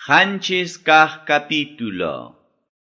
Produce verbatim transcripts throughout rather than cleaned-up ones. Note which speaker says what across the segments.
Speaker 1: Hanchis kah capítulo.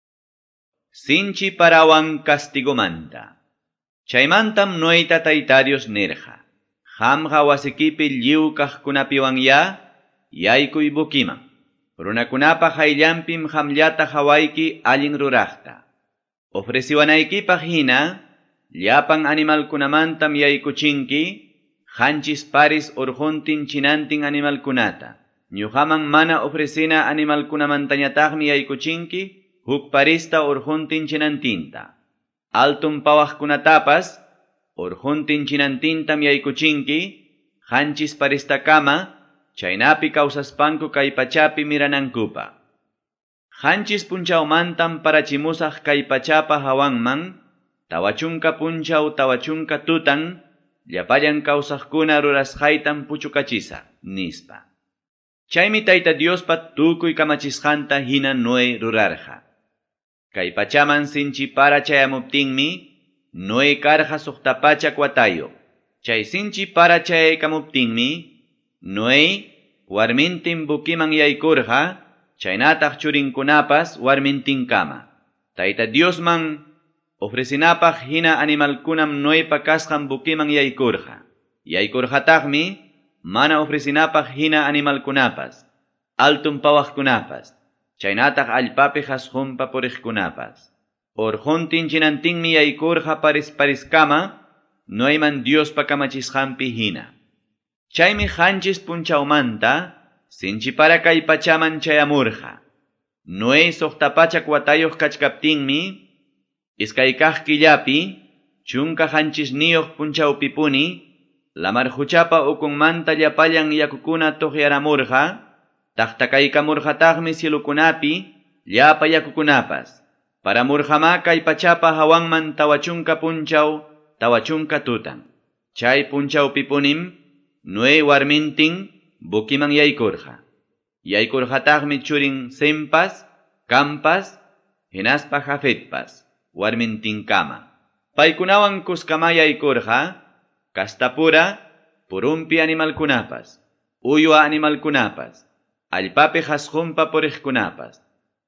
Speaker 1: Sinchi parawan castigomanta. Chaymantam noita taitarios nerja. Hamja wasikipi liu kahkunapiwan ya, yaykuy bukiman. Runakunapa hayllampim hamllata hawaiki allin ruraqta. Ofreciwanaykipaq hina, llapan animalkunamantam yaykuchinki, hanchis paris urjuntin chinantin animalkunata. Ñuqaman mana ofrecina animalkunamantañataqmi yaykuchinki, huk parista urjuntin chinantinta. Altun pawaqkunatapas, urjuntin chinantintam yaykuchinki, hanchis paristakama, chaynapi kawsaspanku kay pachapi miranankupa. Hanchis punchawmantam parachimusaq kay pachapa hawanman, tawachunka punchaw tawachunka tutan, llapallan kawsaqkuna rurasqaytan puchukachisa, nispa. Chaymi Tayta Diospa tukuy kamachisqanta hina Noé rurarja. Kay pachaman sinchi para chayamuptinmi, Noé karja suqtapachak watayo. Chay sinchi para chayaykamuptinmi, Noé warmintin bukiman yaykurja, chaynataq churinkunapas warmintin kama. Tayta Diosman ofrecinapaq hina animalkunam Noépa kasqan bukiman yaykurja. Yaykurjataqmi, mana ofrecinapaq hina animalkunapas, altun pawaqkunapas, chaynataq allpapi hasqunpa puriqkunapas. Urjuntin chinantinmi yaykurja paris pariskama, Noéman Diospa kamachisqanpi hina. Chaymi hanchis punchawmanta, sinchipara kay pachaman chayamurja. Noé suqtapachak watayoq kachkaptinmi, iskaykaq killapi, chunka hanchisniyuq punchawpipuni, lamar huchapa ukunmanta llapallan yakukuna tuqyaramurja, taqtakaykamurjataqmi cielukunapi, llapa yakukunapas. Paramurjama kay pachapa hawanman tawachunka punchaw, tawachunka tutan. Chay punchawpipunim, Noé warmintin, bukiman yaykurja. Yaykurjataqmi churin Sempas, Kampas, hinaspa Jafetpas, warmintin kama. Paykunawan kuskama yaykurja, kastapura, purumpi animalkunapas, uywa animalkunapas, allpapi hasqunpa puriqkunapas,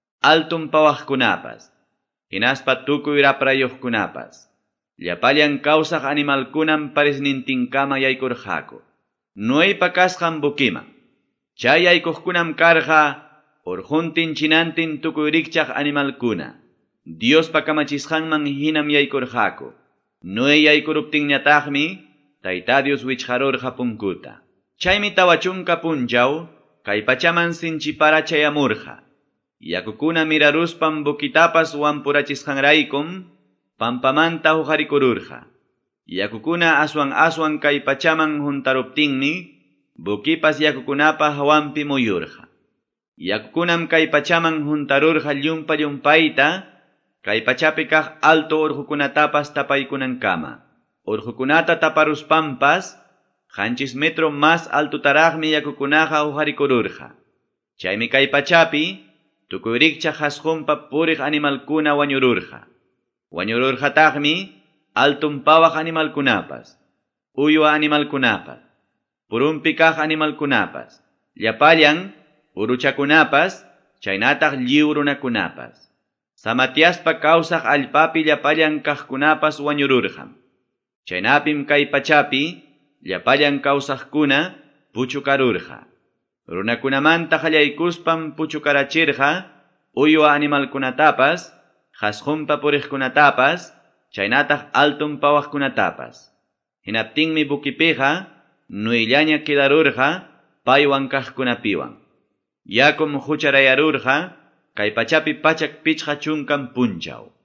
Speaker 1: altun pawaqkunapas, hinaspa tukuy raprayuqkunapas, llapallan kawsaq animalkunam parisnintinkama yaykurjako. Noépa kasqan bukiman. Chay yaykuqkunam karqa, urjuntin chinantin tukuy rikchaq animalkuna. Diospa kamachisqanman hinam yaykurjako. Noé yaykuruptinñataqmi, Tayta Dios wichqarurqa punkuta. Chaymi tawachunka punchaw, kay pachaman sinchipara chayamurja. Yakukuna miraruspam bukitapas wampurachisqanraykum, pampamanta hujarikururja. Yakukuna aswan aswan kay pachaman juntaruptinmi, bukipas yakukunapa hawampi muyurja. Yakukunam kay pachaman juntarurja llumpa llumpayta, kay pachapi kaq alto urjukunatapas tapaykunankama. Urjukunata taparuspampas, hanchis metro mas altutaraqmi yakukunaqa hujarikururja. Chaymi kay pachapi, tukuy rikcha hasqunpa puriq animalkuna wañururja. Wañururjataqmi, altun pawaq animalkunapas, uywa animalkunapas, purumpi kaq animalkunapas, llapallan, uruchakunapas, chaynataq lliw runakunapas. Samatiaspa kawsaq allpapi llapallan kaqkunapas wañururjam. Chaynapim kay pachapi, llapallan kawsaqkuna puchukarurja. Runakunamanta qallaykuspam puchukarachirja, uywa animalkunatapas, hasqunpa puriqkunatapas, chaynataq altun pawaqkunatapas. Hinaptinmi bukipiqa, Noéllaña kidarurja, paywan kaqkunapiwan. Yakum hucharayarurja, kay pachapi pachak pichqa chunkan punchaw.